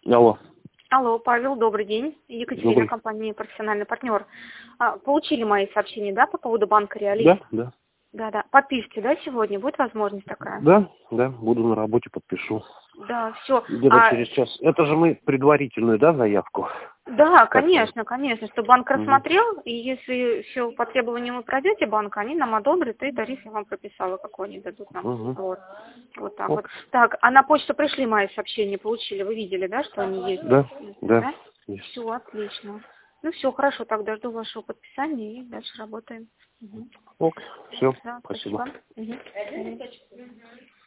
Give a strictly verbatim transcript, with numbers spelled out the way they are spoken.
Алло. Алло, Павел, добрый день. Екатерина, Добрый. компания «Профессиональный партнер». А, получили мои сообщения, да, по поводу банка «Реалист»? Да, да. Да, да. Подпишите, да, сегодня? Будет возможность такая? Да, да, буду на работе, подпишу. Да, все. Где-то А, через час. Это же мы предварительную, да, заявку? да, Как конечно, конечно, что банк Мгм. рассмотрел, и если все по требованиям вы пройдете банка, они нам одобрят, и тариф я вам прописала, какой они дадут нам. Мгм. Вот. Вот так Ок. вот. Так, а на почту пришли мои сообщения, получили, вы видели, да, что они есть? Да, да. Да? Есть. Все, отлично. Ну все, хорошо, тогда жду вашего подписания и дальше работаем. Мгм. Ок, все, Да, спасибо. спасибо. Мгм.